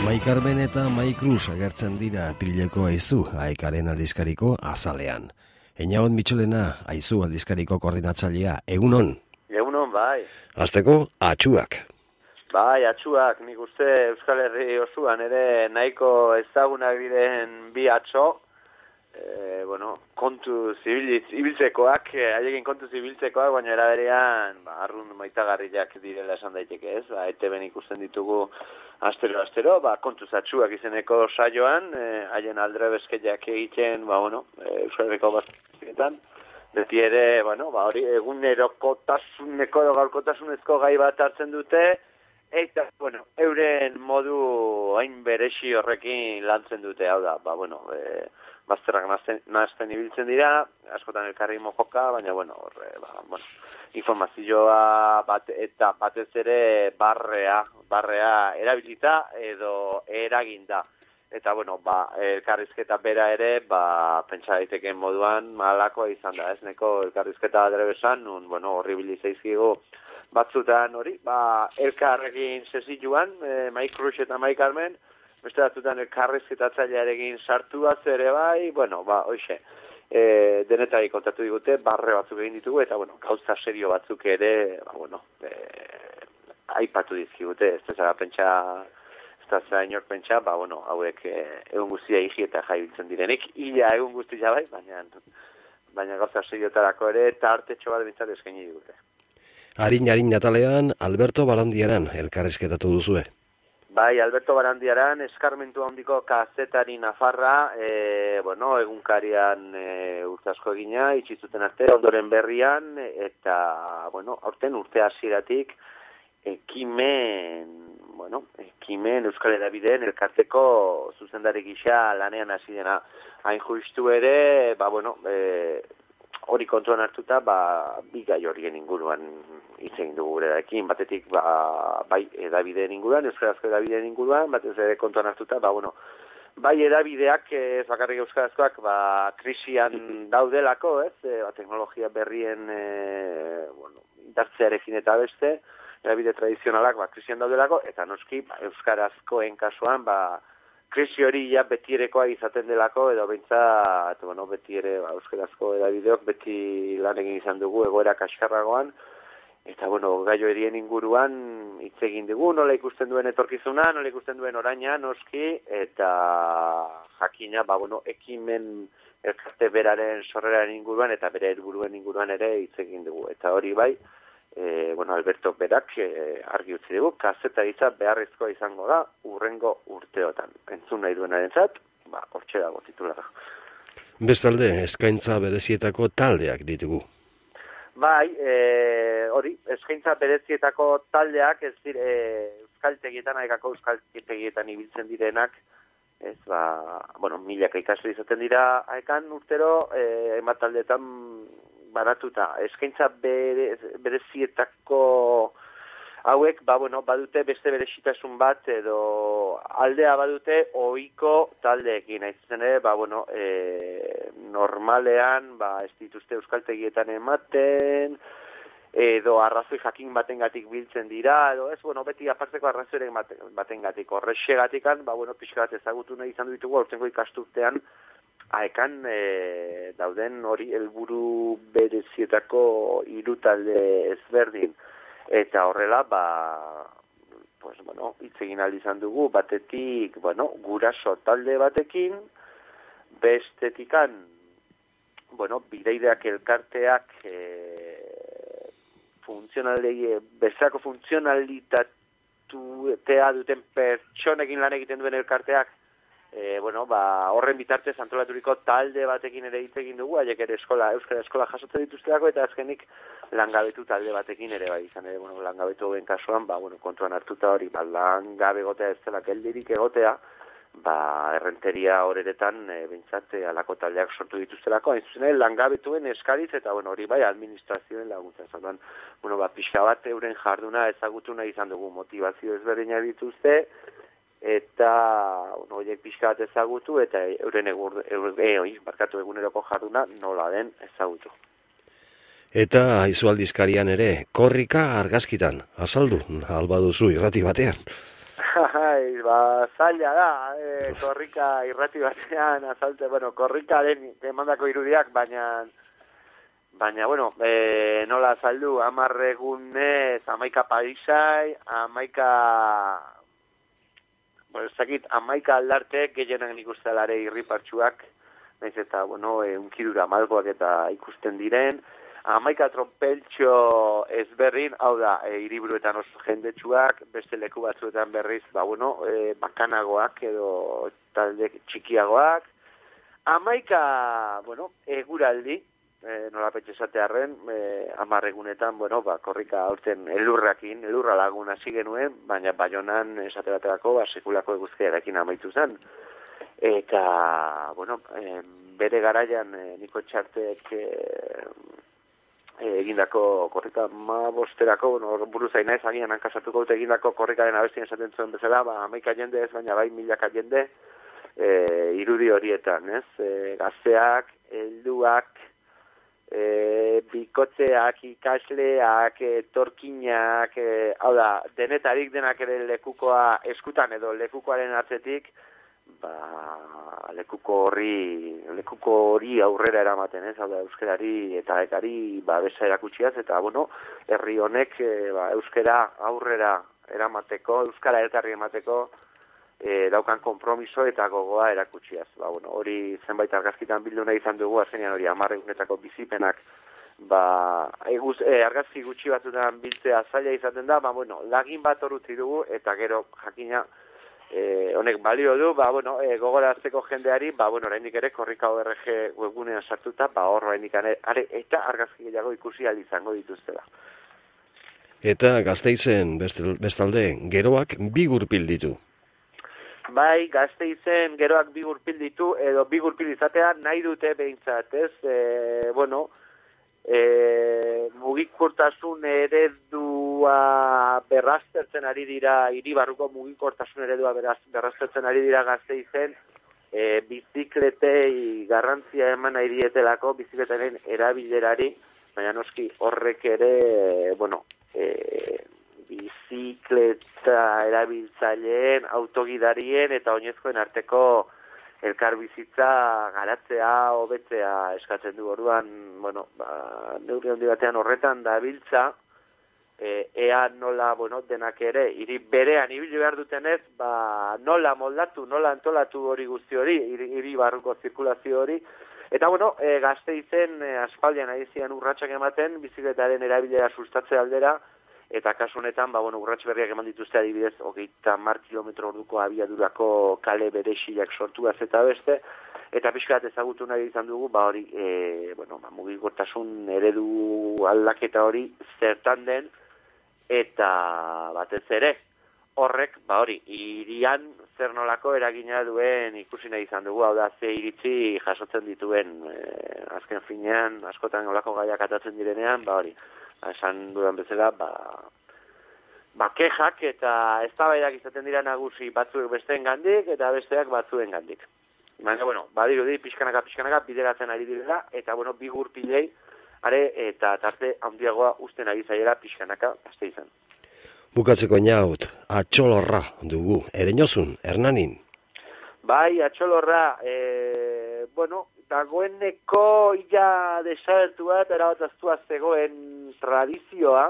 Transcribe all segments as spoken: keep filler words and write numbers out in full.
Maikarmen eta Maikruz agertzen dira Apirileko Aizu, Aekaren aldizkariko azalean. Einagot Mitxolena, Aizu aldizkariko koordinatzailea, egunon? Egunon, bai. Hasteko, atxuak. Bai, atxuak, nik uste Euskal Herri osoan ere nahiko ezagunak diren bi atxo, e, bueno, kontu zibilitz, ibiltzekoak, haiekin kontu zibiltzekoak, baina eraberean, ba, arrun maitagarriak direla esan daiteke ez, ba, E T Ben ikusten ditugu astero-astero, ba, kontuz atxuak izeneko saioan, haien e, aldre bezkeiak egiten, ba, bueno, e, Euskal Herriko bazketan, beti ere, bueno, ba, hori egunerokotasuneko edo gaurkotasunezko gai bat hartzen dute, eta, bueno, euren modu hain beresi horrekin lantzen dute, hau da, ba, bueno, e, bazterrak nazten ibiltzen dira, askotan elkarri mojoka, baina, bueno, horre, ba, bueno, informazioa bat, eta batez ere barrea, barrea erabilita edo eraginda. Eta, bueno, ba, elkarrizketa bera ere, ba, pentsa daiteken moduan malakoa izan da, ez neko elkarrizketa adrebesan, nun, bueno, horribili zaizkigu batzutan hori, ba, elkarrekin sesituan, e, Maikruz eta Maikarmen, beste batzutan elkarrizketatzailearekin sartuaz ere bai, bueno, ba, hoxe, e, denetari kontatu digute, barre batzuk egin ditugu, eta, bueno, gauza serio batzuk ere, ba, bueno, e, aipatu dizkigute, ez da pentsa, ez da zera inork pentsa, ba, bueno, hauek e, egun guztia higi eta jaibiltzen direnik, ia egun guztia bai, baina, baina gauza seriotarako ere, eta artetxo bat bintzat eskaini digute. Harin-harin natalean, Alberto Barandiaran elkarrizketatu duzue. Bai, Alberto Barandiaran, eskarmentu handiko kazetari nafarra, e, bueno, egunkarian e, urte asko egina, itxizuten arte, ondoren berrian, eta, bueno, aurten urte hasieratik ekimen, bueno, ekimen Euskal Hedabideen elkarteko zuzendari gisa lanean hasi dena. Hain justu ere, ba, bueno, e, hori kontuan hartuta, ba, bi gai horien inguruan hitz egin dugu gurekin, batetik ba, bai edabideen inguruan, euskarazko edabideen inguruan, batez ere kontuan hartuta, ba, bueno, bai edabideak, ez bakarrik euskarazkoak, ba, krisian daudelako, ez, e, ba, teknologia berrien, e, bueno, indartzearekin eta beste, edabide tradizionalak, ba, krisian daudelako, eta noski, ba, euskarazkoen kasuan, ba, krisi hori ja betierekoa izaten delako, edo behintzat, bueno, beti ere, ba, euskarazko edabideok beti lan egin izan dugu egoera kaskarragoan, eta, bueno, gaio erien inguruan hitz egin dugu, nola ikusten duen etorkizuna, nola ikusten duen oraina, noski, eta jakina, ba, bueno, ekimen elkarte beraren sorreraren inguruan, eta bere helburuen inguruan ere hitz egin dugu, eta hori bai, E, bueno, Alberto berak e, argi utzi dugu, kazetaritza beharrezkoa izango da urrengo urteotan. Entzun nahi duenarentzat, ba, hortxe dago titulara. Bestalde, eskaintza berezietako taldeak ditugu. Bai, e, hori, eskaintza berezietako taldeak, ez dire, euskaltegietan, aekako euskaltegietan ibiltzen direnak, ez, ba, bueno, milaka ikasle izaten dira aekan urtero, e, emat taldeetan baratuta, eskaintza bere, berezietako hauek, ba, bueno, badute beste berezitasun bat, edo aldea badute ohiko taldeekin, aizen ere, ba, bueno, e, normalean, ba, ez dituzte euskaltegietan ematen, edo arrazoi jakin batengatik biltzen dira, edo ez, bueno, beti aparteko arrazoiren batengatik, horrexegatikan, ba, bueno, pixka bat ezagutu nahi izan ditugu, aurtengo ikasturtean, aekan e, dauden hori helburu berezietako hiru talde ezberdin. Eta horrela, ba, pues, bueno, hitz egin ahal izan dugu, batetik, bueno, guraso talde batekin, bestetikan, bueno, bideideak elkarteak e, funtzionalei, bezako funtzionalitatea duten pertsonekin lan egiten duen elkarteak, E, bueno, ba, horren bitartez antolaturiko talde batekin ere hitz egin dugu, haiek ere eskola, euskara eskola jasotzen dituztelako, eta azkenik langabetu talde batekin ere bai izan ere, bueno, langabetu hoben kasuan, ba, bueno, kontuan hartuta hori, ba, langabe egotea ez dela geldirik egotea, ba, errenteria horeretan, e, bintzat, e, alako taldeak sortu dituztelako, hain zuzen, langabetuen eskariz, eta, bueno, hori bai, administrazioen laguntza, zanduan, bueno, ba, pixka bat euren jarduna ezagutu nahi izan dugu, motivazio ezberdinak dituzte, eta bueno, horiek pixka bat ezagutu, eta euren egur, eur, e, oi, barkatu eguneroko jarduna nola den ezagutu. Eta Aizu aldizkarian ere, korrika argazkitan, azaldu, alba duzu irrati batean. Ai, ba, zaila da, e, korrika irrati batean azalte, bueno, korrikaren emandako irudiak, baina, baina, bueno, e, nola azaldu, amarregunez, amaika paisai, amaika, bueno, ez dakit, amaika aldartek gehienak nik uste alare irripartxuak, naiz eta, bueno, e, unkidura malgoak eta ikusten diren, amaika trompeltxo ezberrin, hau da, e, hiriburuetan oso jendetsuak, beste leku batzuetan berriz, ba, bueno, e, bakanagoak edo talde txikiagoak. Amaika, bueno, eguraldi, e, nola petxe esatearren, e, amarregunetan, bueno, ba, korrika aurten elurrakin, elurra lagun hasi genuen, baina Baionan esate baterako, ba, sekulako eguzkiarekin amaitu zen. Eta, bueno, e, bere garaian e, Niko Txartek e, egindako korrika ma bosterako, bueno, buruz aina ez agian hankasatuko dut egindako korrikaren abestien esaten zuen bezala, ba, amaika jende ez, baina bai milaka jende, e, irudi horietan, ez? E, gazteak, helduak, e, bikotzeak, ikasleak, e, torkinak, e, hau da, denetarik denak ere lekukoa eskutan edo lekukoaren atzetik, ba, lekuko horri, lekuko hori aurrera eramaten, ez, hau da, euskerari eta ekari, ba, besa erakutsiaz, eta, bueno, herri honek, e, ba, euskera aurrera eramateko, euskara elkarri emateko, e, daukan konpromiso eta gogoa erakutsiaz. Ba, bueno, hori zenbait argazkitan bildu nahi izan dugu, azkenean hori amarregunetako bizipenak, ba, eguz, e, argazki gutxi batzutan biltzea zaila izaten da, ba, bueno, lagin bat horutzi dugu, eta gero, jakina, E, honek balio du, ba, bueno, e, gogorazteko jendeari, ba, bueno, oraindik ere korrika O R G webgunean sartuta, ba, hor oraindik are, eta argazki gehiago ikusi ahal izango dituztela. Eta Gasteizen bestalde, geroak bi gurpil ditu. Bai, Gasteizen geroak bi gurpil ditu, edo bi gurpil izatea nahi dute behintzat, ez? E, bueno, e, mugikortasun eredua berraztertzen ari dira, hiribarruko mugikortasun eredua beraz, berraztertzen ari dira Gasteizen, e, bizikletei garrantzia eman nahi dietelako, bizikletaren erabilerari, baina noski horrek ere, bueno, e, bizikleta erabiltzaileen, autogidarien eta oinezkoen arteko elkarbizitza garatzea, hobetzea eskatzen du. Orduan, bueno, ba, neurri handi batean horretan dabiltza, e, ea nola, bueno, denak ere, hiri berean ibili behar dutenez, ba, nola moldatu, nola antolatu hori guzti hori, hiri barruko zirkulazio hori. Eta, bueno, e, Gasteizen e, aspaldian ari zian urratsak ematen, bizikletaren erabilera sustatze aldera, eta kasu honetan, ba, bueno, urrats berriak eman dituzte adibidez, hogeita hamar kilometro orduko abiadurako kale berexiak sortuaz eta beste, eta pixka bat ezagutu nahi izan dugu, ba hori, e, bueno, ba, mugikortasun eredu aldaketa hori zertan den, eta batez ere, horrek, ba hori, hirian zer nolako eragina duen ikusi nahi izan dugu, hau da, ze iritzi jasotzen dituen, e, azken finean, askotan olako gaiak atatzen direnean, ba hori, esan dudan bezala, ba, ba kexak eta eztabaidak izaten dira nagusi batzuek besteen gandik eta besteak batzuen gandik. Baina, bueno, badirudi pixkanaka, pixkanaka bideratzen ari direla, eta, bueno, bi gurpilei, are, eta tarte handiagoa usten ari zaiela pixkanaka, azte izan. Bukatzeko inaut, atxolorra dugu, Ereñozun, Hernanin. Bai, atxolorra, e, bueno, dagoeneko ia desagertu bat, erabataztua zegoen tradizioa,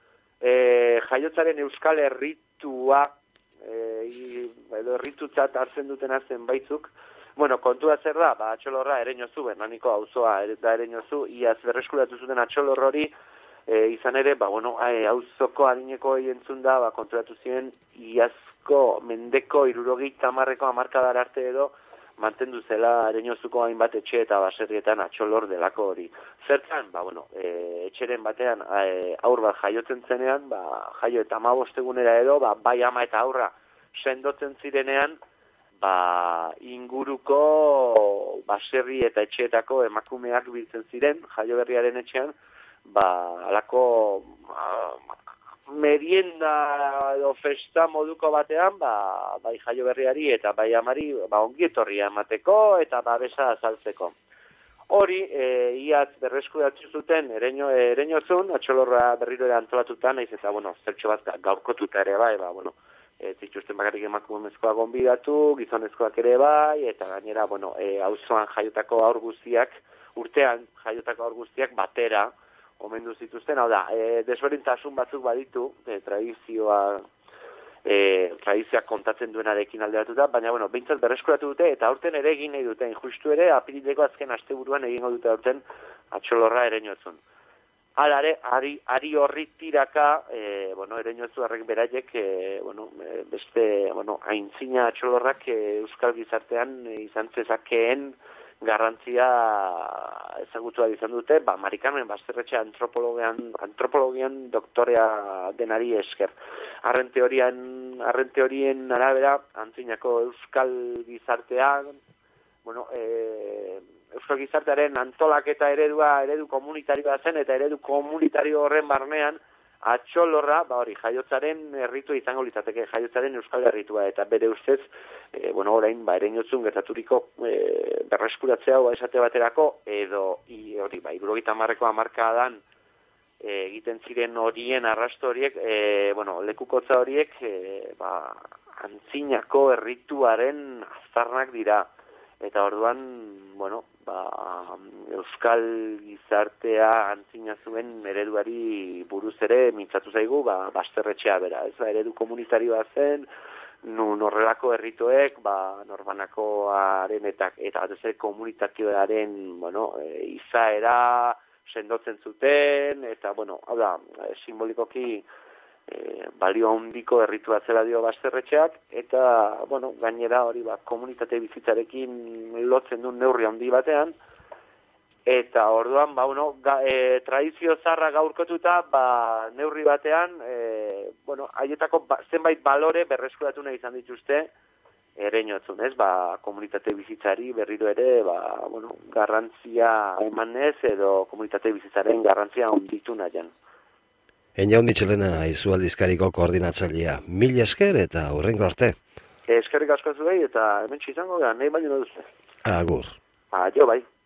e, jaiotzaren euskal erritua, e, edo erritutzat hartzen duten hartzen baitzuk. Bueno, kontua zer da, ba, atxolorra Ereñozu, Hernaniko auzoa da Ereñozu, iaz berreskuratu zuten atxolor hori, e, izan ere, ba, bueno, e, auzoko adineko entzun da, ba, konturatu ziren, iazko mendeko irurogeita hamarreko hamarkadar arte edo, mantendu zela Ereñozuko hainbat etxe eta baserrietan atxolor delako hori. Zertan, ba, bueno, e, etxeren batean e, aur bat jaiotzen zenean, ba, jaio eta amabostegunera edo, ba, bai ama eta aurra sendotzen zirenean, ba, inguruko baserri eta etxeetako emakumeak biltzen ziren, jaio berriaren etxean, ba, alako ba, merienda edo festa moduko batean, ba, bai jaio berriari eta bai amari ba, ongietorria emateko eta babesa azaltzeko. Hori, e, iaz berreskuratu zuten Ereño, Ereñozun, atxolorra berriro ere antolatuta, naiz eta, bueno, zertxo bat gaurkotuta ere bai, ba, bueno, ez dituzten bakarrik emakumezkoak gonbidatu, gizonezkoak ere bai, eta gainera, bueno, e, auzoan jaiotako haur guztiak, urtean jaiotako haur guztiak batera omendu zituzten, hau da, e, desberdintasun batzuk baditu, e, tradizioa, e, tradizioak kontatzen duenarekin alderatuta, baina, bueno, behintzat berreskuratu dute, eta aurten ere egin nahi duten, justu ere, apirileko azken asteburuan egingo dute aurten Atxolorra Ereñotzun. Alare, ari, ari horri tiraka, e, bueno, Ereñotzu harrek beraiek, e, bueno, e, beste, bueno, aintzina Atxolorrak e, Euskal Gizartean e, izan zezakeen garrantzia ezagutua izan dute, ba, Mari Carmen Basterretxe antropologian, antropologian doktorea denari esker. Arren teorian, arren teorien arabera, antzinako Euskal Gizartean, bueno, e, Euskal Gizartearen antolaketa eredua, eredu komunitarioa zen, eta eredu komunitario horren barnean, Atxolorra, ba hori, jaiotzaren erritua izango litzateke, jaiotzaren euskal erritua, eta bere ustez, e, bueno, orain, ba, Ereñotzun gertaturiko e, berreskuratzea ba, esate baterako, edo, i, hori, ba, hirurogeita hamarreko hamarkadan e, egiten ziren horien arrasto horiek, e, bueno, lekukotza horiek, e, ba, antzinako errituaren aztarnak dira. Eta orduan, bueno, ba, Euskal Gizartea antzina zuen ereduari buruz ere mintzatu zaigu, ba, Basterretxea bera. Ez da, eredu komunitarioa zen, nun horrelako errituek, ba, norbanakoaren eta, eta batez komunitatioaren, bueno, e, izaera sendotzen zuten, eta, bueno, hau da, simbolikoki, E, balio handiko erritua zela dio Basterretxeak, eta, bueno, gainera hori ba, komunitate bizitzarekin lotzen duen neurri handi batean, eta orduan, ba, bueno, ga, e, tradizio zarra gaurkotuta, ba, neurri batean, e, bueno, haietako ba, zenbait balore berreskuratu nahi izan dituzte, Ereñotzun, ez, ba, komunitate bizitzari berriro ere, ba, bueno, garrantzia emanez, edo komunitate bizitzaren garrantzia onditu nahian. Einaun Mitxelena Aizu aldizkariko koordinatzailea. Mil esker eta hurrengo arte. Eskerrik asko zuei eta hemen izango da, nahi baino duzu. Agur. Aio, bai.